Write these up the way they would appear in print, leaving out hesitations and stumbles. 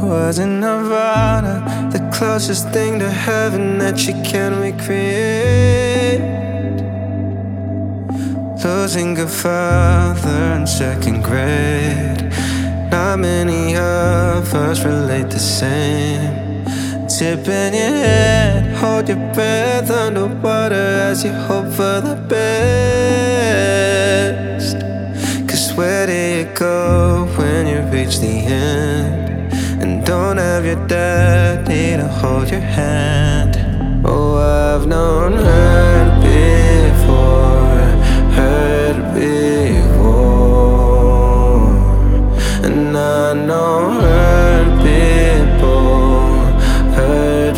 Was in Nirvana, the closest thing to heaven that you can recreate. Losing a father in second grade. Not many of us relate the same. Tipping your head, hold your breath underwater as you hope for the best. Cause where do you go when you reach the end? And don't have your daddy to hold your hand. Oh, I've known hurt before, hurt before. And I know hurt people, hurt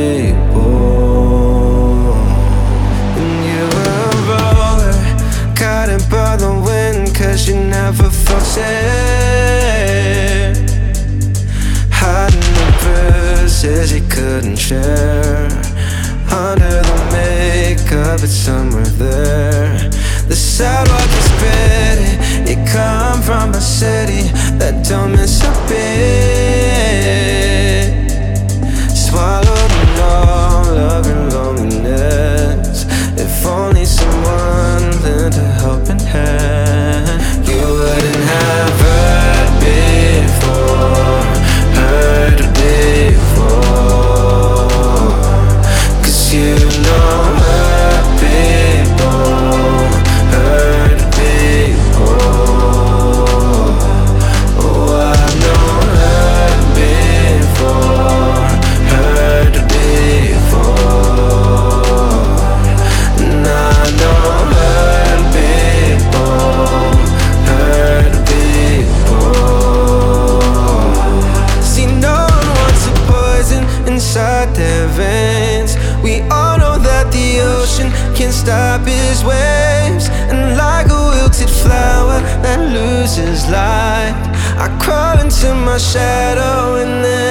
people. And you were a roller, caught it by the wind, cause you never felt safe. Hiding the bruises you couldn't share. Under the makeup, it's somewhere there. The sidewalk is pretty. You come from a city that don't miss a beat. Swallowed in all of your loneliness. If only someone lent a helping hand. You wouldn't have hurt before, hurt before. Cause you know hurt people, hurt people. Oh, I know hurt before, hurt before. And I know hurt people, hurt people. See, no one wants a poison inside their veins. We all know that the ocean can't stop its waves. And like a wilted flower that loses light, I crawl into my shadow and then